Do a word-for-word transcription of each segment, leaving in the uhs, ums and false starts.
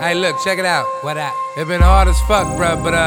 Hey, look, check it out. What up? It been hard as fuck, bruh, but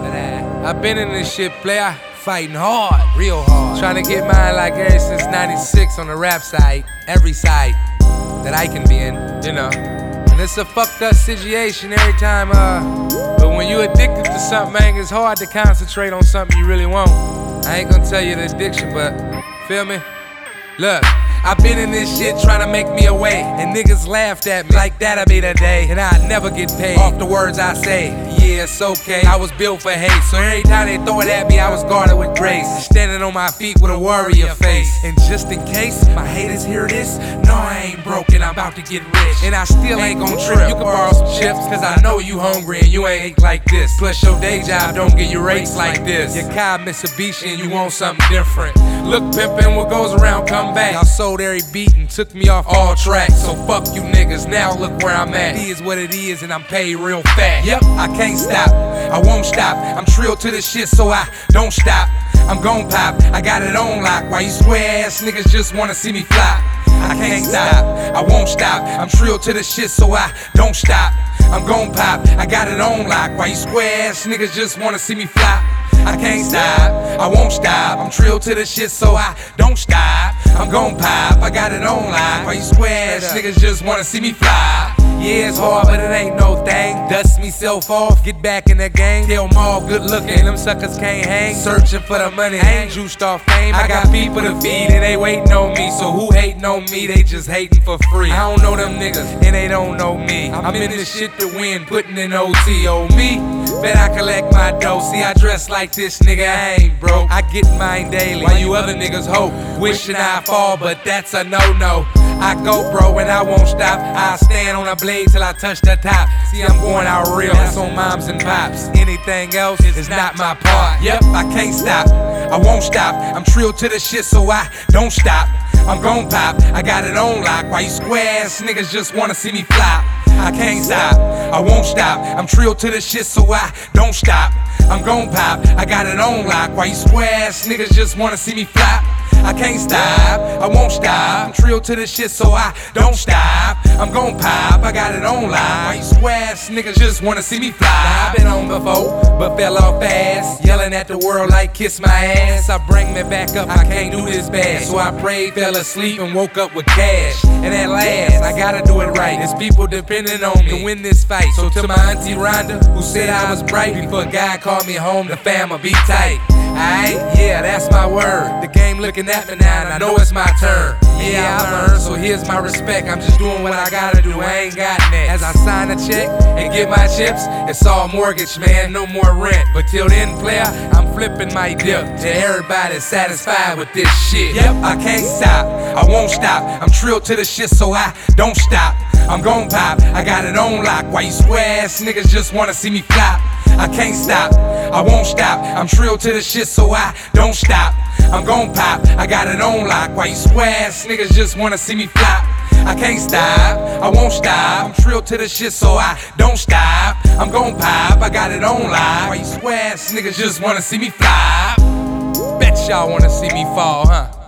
uh, I've been in this shit, player. Fighting hard, real hard. Trying to get mine like ever since ninety-six on the rap side, every side that I can be in, you know. And it's a fucked up situation every time, uh, but when you addicted to something, man, it's hard to concentrate on something you really want. I ain't gonna tell you the addiction, but feel me? Look, I've been in this shit trying to make me away, and niggas laughed at me like that'll be the day, and I'd never get paid off the words I say. Yeah, it's okay, I was built for hate, so every time they throw it at me, I was guarded with grace, standing on my feet with a warrior face. And just in case my haters hear this, no, I ain't broken, I'm about to get rich, and I still ain't gon' trip. You can borrow some chips, cause I know you hungry and you ain't like this. Plus your day job don't get you rates like this. Your car Mitsubishi and you want something different. Look, pimpin', what goes around come back. Y'all sold every beat and took me off all tracks. So fuck you niggas, now look where I'm at. It is what it is and I'm paid real fat. Yep, I can't stop, I won't stop. I'm trill to this shit so I don't stop. I'm gon' pop, I got it on lock. Why you square ass niggas just wanna see me flop? I can't stop, I won't stop. I'm trill to this shit so I don't stop. I'm gon' pop, I got it on lock. Why you square ass niggas just wanna see me flop? I can't stop, I won't stop. I'm trill to this shit so I don't stop. I'm gon' pop, I got it on lock. Why you square ass niggas just wanna see me fly? Yeah, it's hard, but it ain't no thing. Dust me self off, get back in the game. Tell them all good looking, them suckers can't hang. Searching for the money, ain't juiced off fame. I got people to feed and they waiting on me. So who hating on me, they just hating for free. I don't know them niggas and they don't know me. I'm in this shit to win, putting in O T. Oh me, bet I collect my dough. See, I dress like this, nigga, I ain't broke. I get mine daily, while you other niggas hope. Wishing I fall, but that's a no-no. I go, bro, and I won't stop. I stand on a blade till I touch the top. See, I'm going out real, that's on moms and pops. Anything else is not my part. Yep, I can't stop, I won't stop. I'm trill to the shit so I don't stop. I'm gon' pop, I got it on lock. Why you square ass niggas just wanna see me flop? I can't stop, I won't stop. I'm trill to the shit so I don't stop. I'm gon' pop, I got it on lock. Why you square ass niggas just wanna see me flop? I can't stop, I won't stop. I'm trill to the shit so I don't stop. I'm gon' pop, I got it on lock. Why you square ass niggas just wanna see me fly? Now, I've been on before, but fell off fast. Yelling at the world like kiss my ass. I bring me back up, I can't do this bad. So I prayed, fell asleep and woke up with cash. And at last, I gotta do it right. There's people depending on me to win this fight. So to my auntie Rhonda, who said I was bright, before God called me home, the fam'll be tight. Aight, yeah, that's my word. The game looking at me now and I know it's my turn. Yeah, I learned, so here's my respect. I'm just doing what I gotta do, I ain't got next. As I sign a check and get my chips, it's all mortgage, man, no more rent. But till then, player, I'm flipping my dip till everybody's satisfied with this shit. Yep, I can't stop, I won't stop. I'm trill to the shit so I don't stop. I'm gon' pop, I got it on lock. Why you square ass niggas just wanna see me flop? I can't stop, I won't stop. I'm trill to the shit so I don't stop. I'm gon' pop, I got it on lock. Why you square ass niggas just wanna see me flop? I can't stop, I won't stop. I'm trill to the shit so I don't stop. I'm gon' pop, I got it on lock. Why you square ass niggas just wanna see me flop? Bet y'all wanna see me fall, huh?